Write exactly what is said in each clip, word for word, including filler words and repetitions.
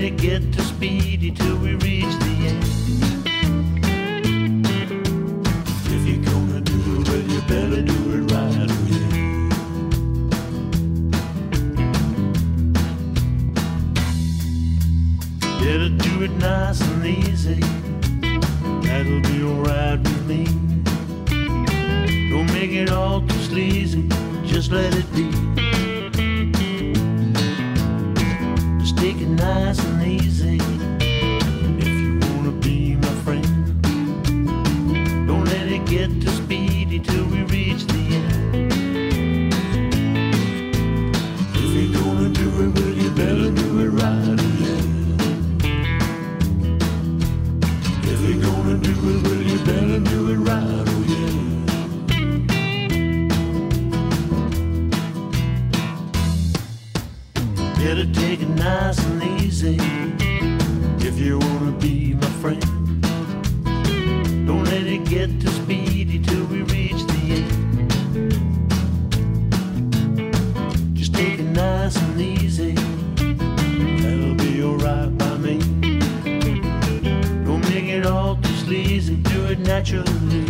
it get too speedy till we reach the end. If you're gonna do it, well, you better do it right, oh yeah. Better do it nice and easy, that'll be alright with me. Don't make it all too sleazy, just let it be. Just take it nice and easy, if you wanna be my friend. Don't let it get too speedy till we reach the end. If you're gonna do it, well, you better do it right, oh yeah. If you're gonna do it, well, you better do it right, oh yeah. Better take it nice and easy, if you wanna be my friend. Don't let it get too speedy till we reach the end. Just take it nice and easy, that'll be alright by me. Don't make it all too sleazy, do it naturally.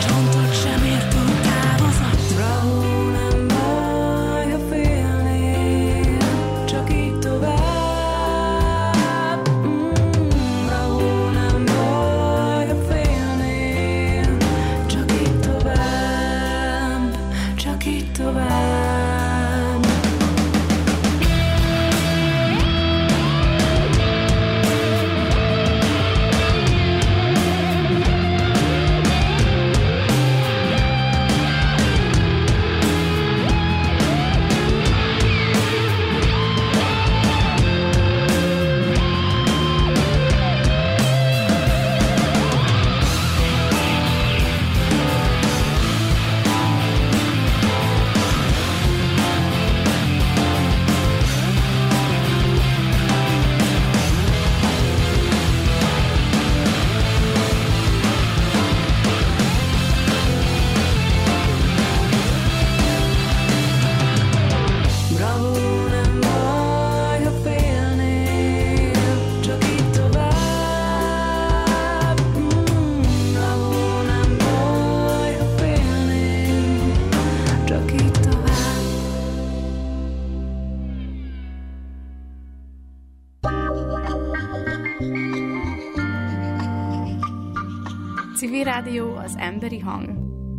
Sem értünk távozott. Bravo, nem baj, ha félnél. Civil Rádió, az emberi hang.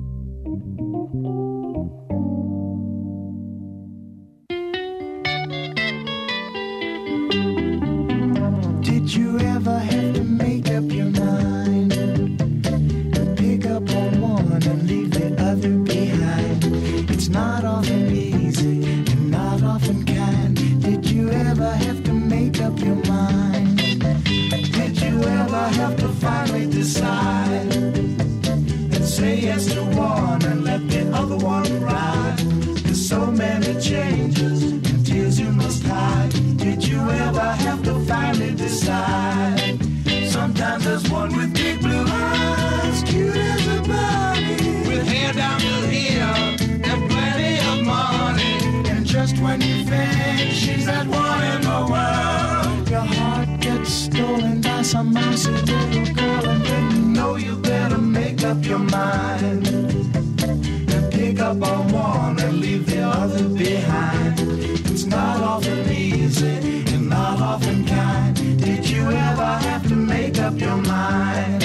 Did you ever have to make up your mind and pick up on one and leave the other behind? It's not often easy and not often kind. Did you ever have to make up your mind? Did you ever have to finally decide and say yes to one and let the other one ride? There's so many changes and tears you must hide. Did you ever have to finally decide? Sometimes there's one with big blue eyes, cute as a bunny, with hair down to here and plenty of money. And just when you think she's that one in the world, your heart gets stolen by some mousy little girl. And then you know you better make up your mind and pick up on one and leave the other behind. It's not often easy and not often kind. Did you ever have to make up your mind?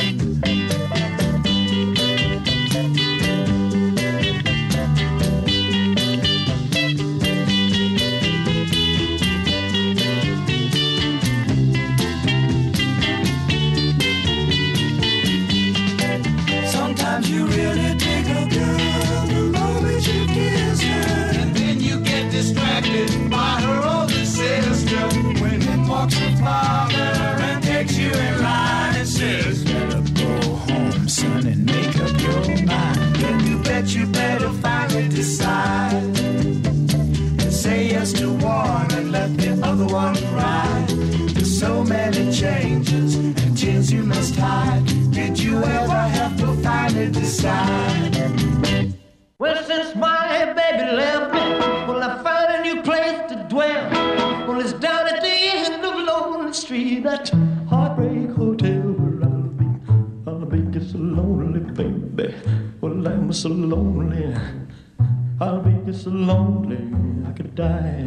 Sometimes you really dig a girl the moment you kiss her, and then you get distracted by her older sister when it walks her father and takes you in line and says, better go home, son, and make up your mind. Then you bet you better finally decide and say yes to one and let the other one ride. There's so many changes and tears you must hide. Did you ever have to finally decide? Well, since my baby left me, well, I found a new place to dwell. Well, it's down at the end of Lonely Street, that Heartbreak Hotel where I'll be. I'll be just so lonely, baby. Well, I'm so lonely. I'll be just so lonely, I could die.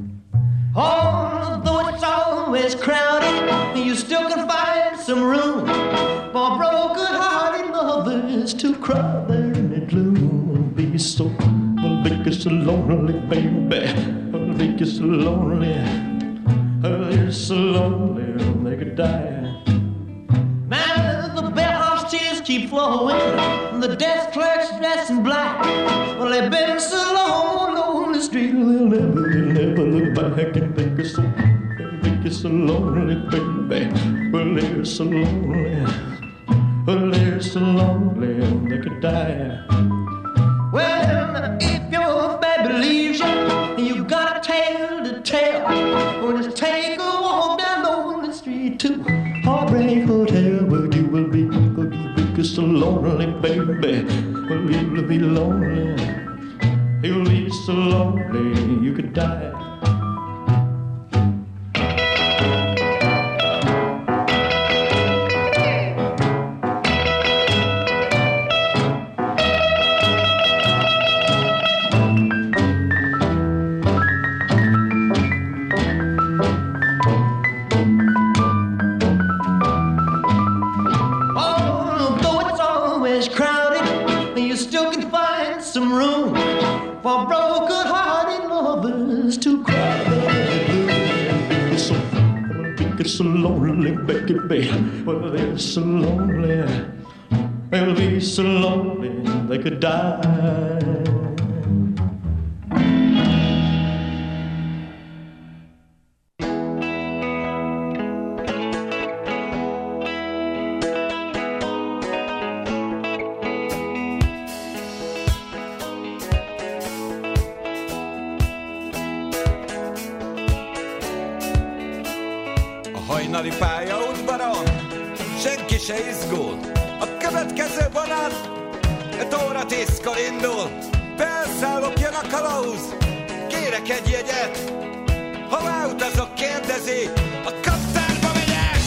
Although it's always crowded, you still can find some room for broken-hearted lovers to cry there in the gloom. Be so, I'll be so lonely, baby. I'll be so lonely. I'll so lonely, they could die. Now the bellhop's tears keep flowing, the desk clerk's dressed in black. Well, they've been so long on the street, they'll never, they'll never look back and think it's so, think it's so lonely, baby. Well, they're so lonely. Well, they're so lonely, they could die. Well, if your baby leaves you, you got a tale to tell. Well, just take a walk down Lonely Street to Heartbreak Hotel, where you will be, where you will be so lonely, baby. Well, you will be lonely. You'll be so lonely, you could die. For broken-hearted lovers to cry. So, it's so lonely, baby. Well, they're so lonely. They'll be so lonely they could die. Hajnali pályaudvaron senki se izgul. A következő vonat öt óra tízkor indul. Felszállok, jön a kalauz. Ki kérek egy jegyet. Hová utazok, kérdezi, a kaptárba megyek.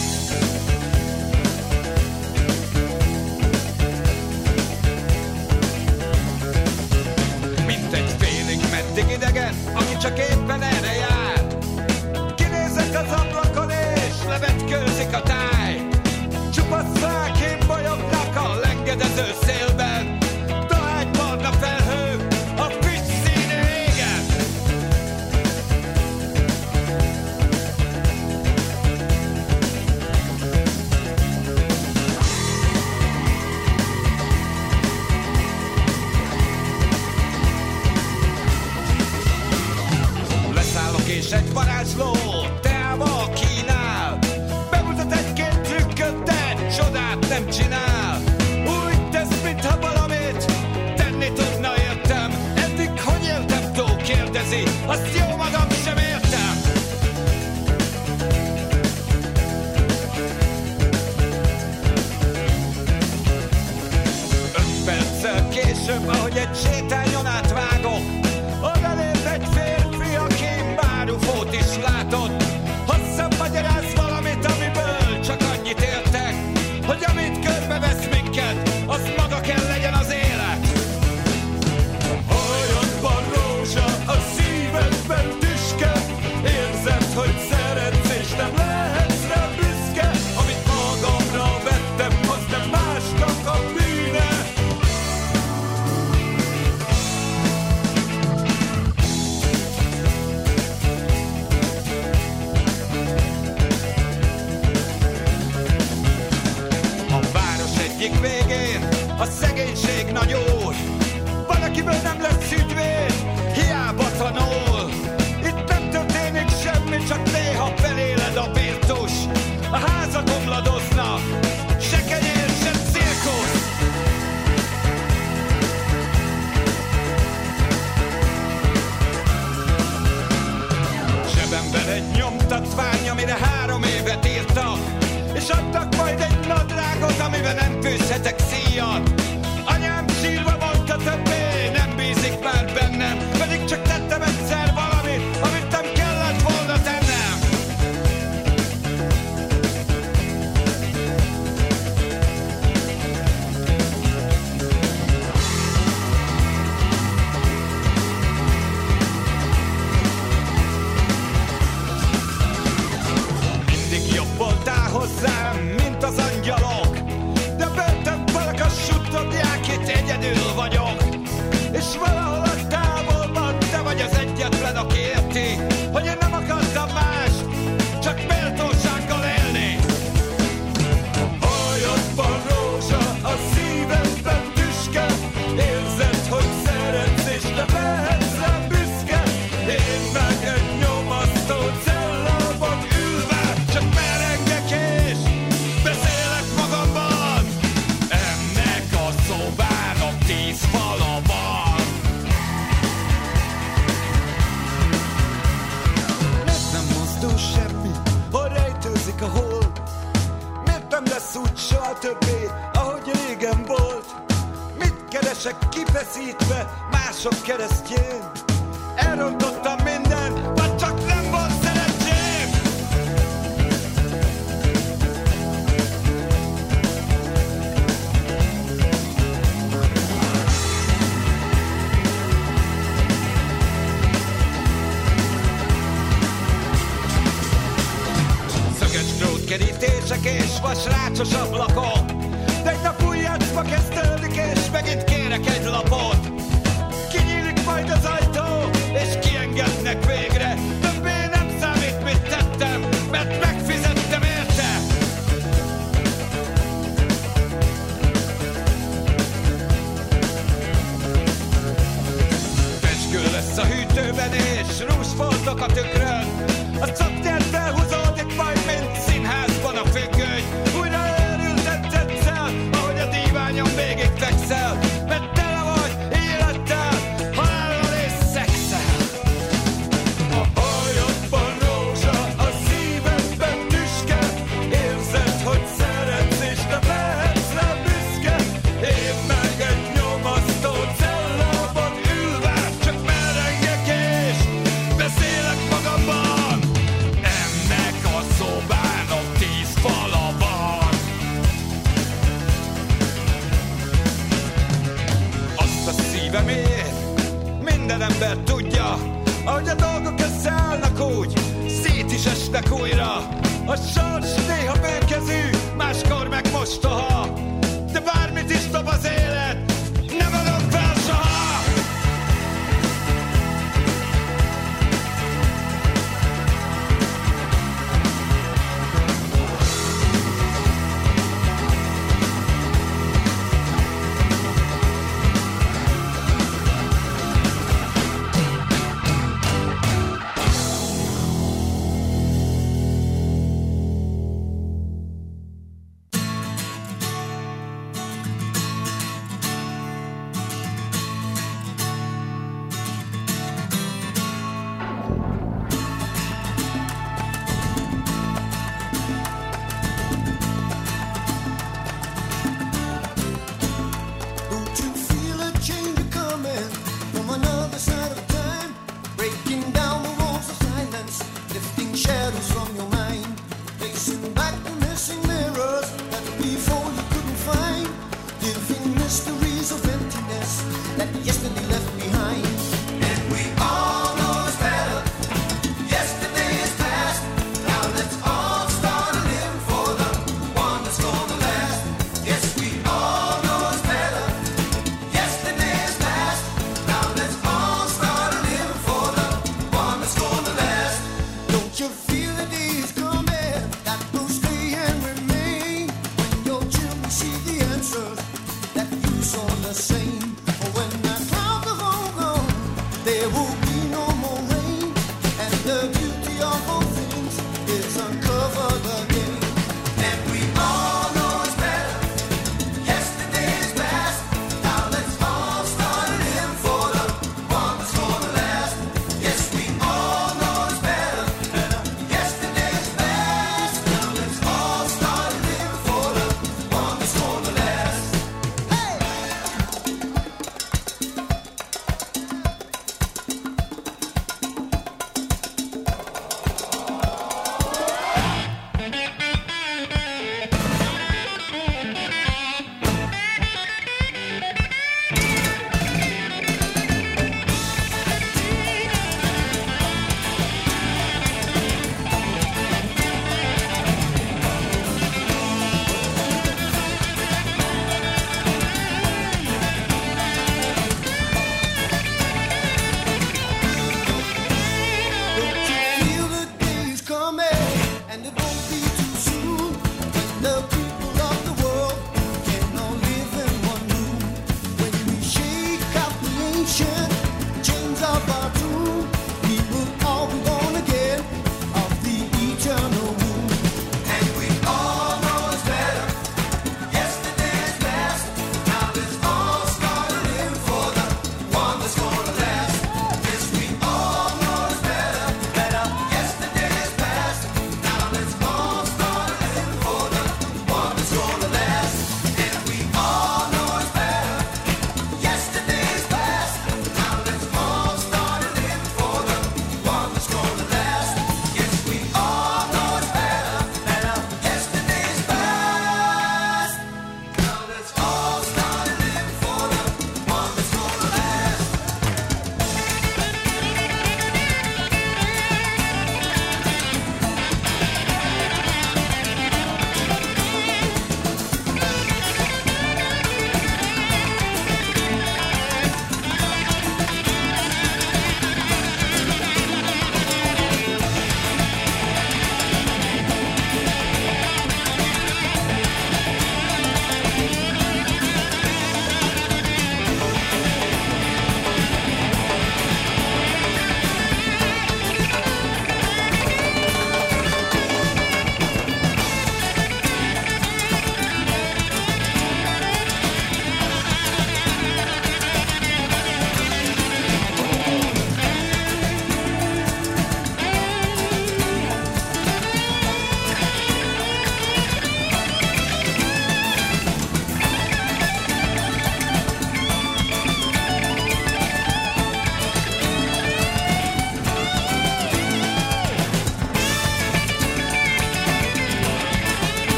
Mint egy félig meddig idegen, aki csak éppen erre jár. Kinézek az ablakon és levetkőzik a táj. Csupasz fák bolyognak a lengedező szélben. Dohány barna felhők a füst színe égen. Leszállok és egy varázsló teába kínál. Bemutat egy-két trükköt, de csodát nem csinál. Úgy tesz, mintha valamit tenni tudna, értem. Eddig hogy éltem túl, kérdezi, azt jó magam sem értem. Öt perccel később, ahogy egy sétányon átvágok, odalép egy férfi, aki bárufót is látott. Hosszabb magyaráz valamit, amiből csak annyit értek, hogy amit körbevesz minket, az maga kell legyen az élet. Hajadban rózsa, a szívedben tüske, érzed, hogy szeretsz és nem lehetsz rá büszke. Amit magamra vettem, az nem másnak a bűne. Egyik végén a szegénység nagy úr. Van, akiből nem lesz ügyvéd, hiába tanul. Itt nem történik semmi, csak néha feléled a virtus. A házak omladoznak, se kenyér, se cirkusz. Zsebemben egy nyomtatvány, amire három évet írtak, és adtak majd egy nadrágot, amiben nem fűzhetek szíjat. Anyám sírva mondta, többé nem bízik már bennem, pedig csak tettem egyszer valamit, amit nem kellett volna tennem. Mindig jobb voltál hozzám, mint az angyalok, de börtönfalak a suttogják, itt egyedül vagyok. És valahol a távolban te vagy az egyetlen, aki érti, hogy én nem akartam más, csak méltósággal élni. A hajadban rózsa, a szívedben tüske, érzed, hogy szeretsz és nem lehetsz rám büszke. Én meg egy nyomasztó cellában ülve, csak merengek és beszélek magamban. Ennek a szobának tíz fala van. Miért nem mozdul semmi, hol rejtőzik a hold? Miért nem lesz úgy soha többé, ahogy régen volt? Mit keresek kifeszítve mások keresztjén? Elrontottam mindent, vagy csak nem volt szerencsém? Szöges drótkerítések és vasrácsos ablakok, de egy nap új játszma kezdődik, és megint kérek egy lapot. Kinyílik majd az ajtó, és kiengednek végre. Többé nem számít, mit tettem, mert megfizettem érte. Pecskő lesz a hűtőben, és rúzsfoltok a tükrön. A szaknyert felhúzódik majd, mint színházban a függöny. Újra őrülten tetszel, ahogy a díványon végig fekszel, mert tele vagy élettel, halállal és szexszel. A hajadban rózsa, a szívedben tüske, érzed, hogy szeretsz és nem lehetsz rá büszke. Én meg egy nyomasztó cellában ülve, csak merengek és kezdek újra. A sors néha bőkezű, máskor meg mostoha. De bármit is dob az élet, nem adom fel soha.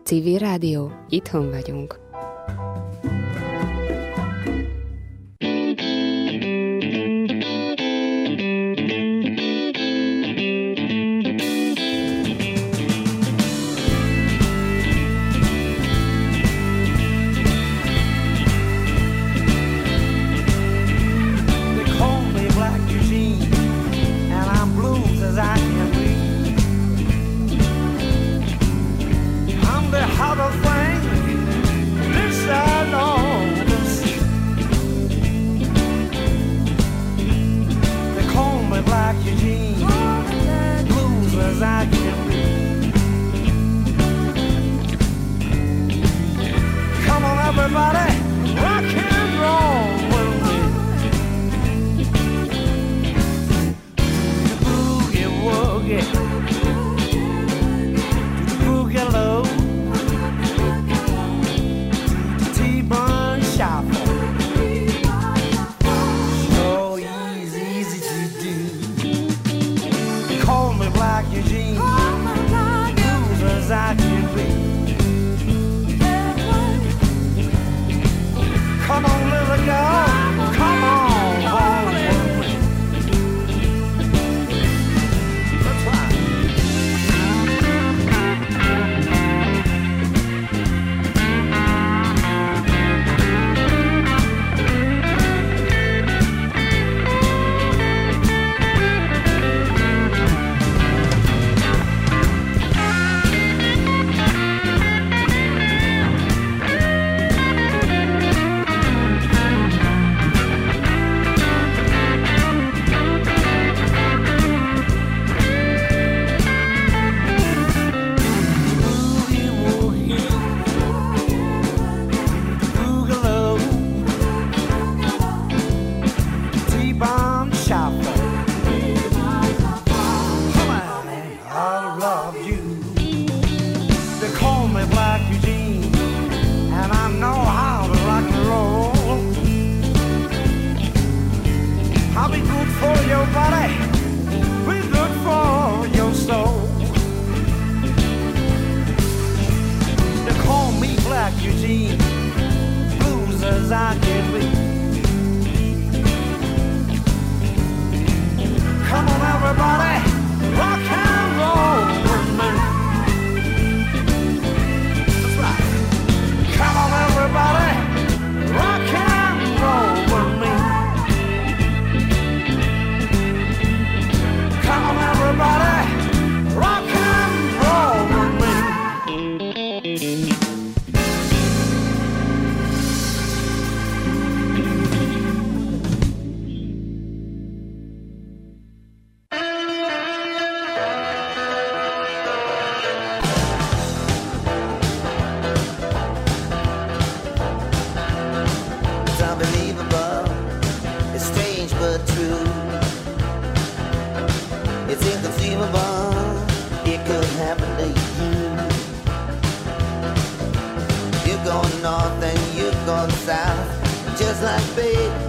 Civil Rádió, itthon vagyunk. North and you're going south, just like fate.